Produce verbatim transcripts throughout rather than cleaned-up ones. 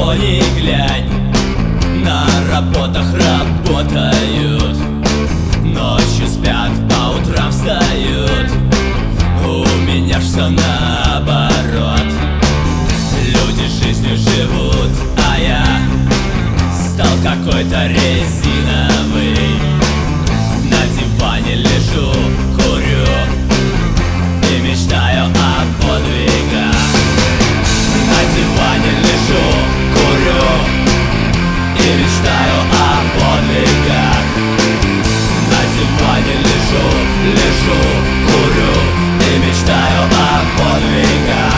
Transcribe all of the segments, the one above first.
кого ни глянь, на работах работают, ночью спят, по утрам встают. У меня ж все наоборот. Люди жизнью живут, а я стал какой-то резиновый. На диване лежу, курю и мечтаю о подвигах. На диване лежу, курю и мечтаю о подвигах. На диване лежу, лежу, курю и мечтаю о подвигах.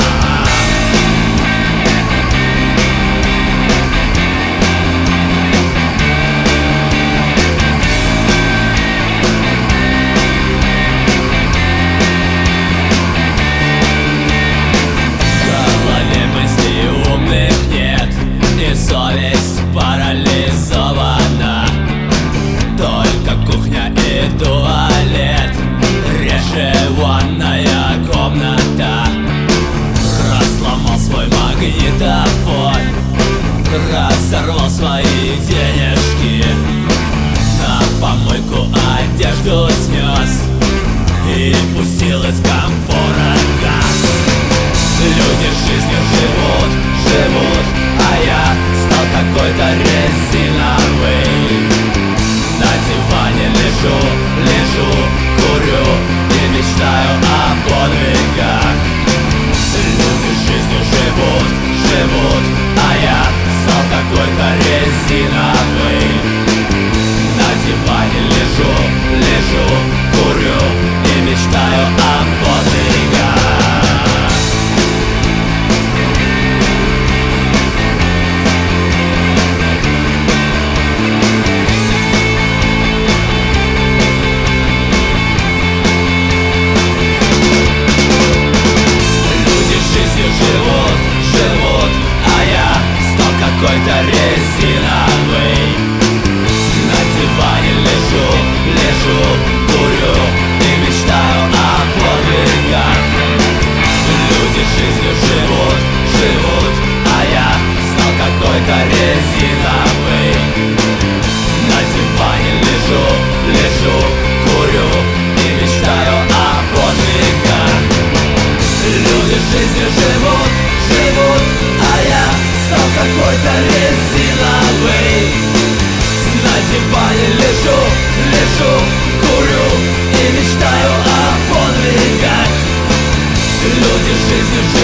Совесть парализована, только кухня и туалет, реже ванная комната. Разломал свой магнитофон, разорвал свои денежки, на помойку одежду снес и пустил из комфора газ. Люди жизнью живут, живут, а я стал какой-то резиновый. На диване лежу, лежу, курю и мечтаю о подвигах. Люди жизнью живут, живут, а я стал какой-то резиновый. На диване лежу, лежу, курю и мечтаю о подвигах. Какой-то резиновый. На диване лежу, лежу, курю и мечтаю о подвигах. Люди жизнью живут, живут, а я стал какой-то резиновый. На диване лежу, лежу, курю и мечтаю о подвигах. Люди жизнью живут, живут, а я стал какой-то резиновый. На диване лежу, лежу, курю и мечтаю о подвигах. Люди жизнью живут.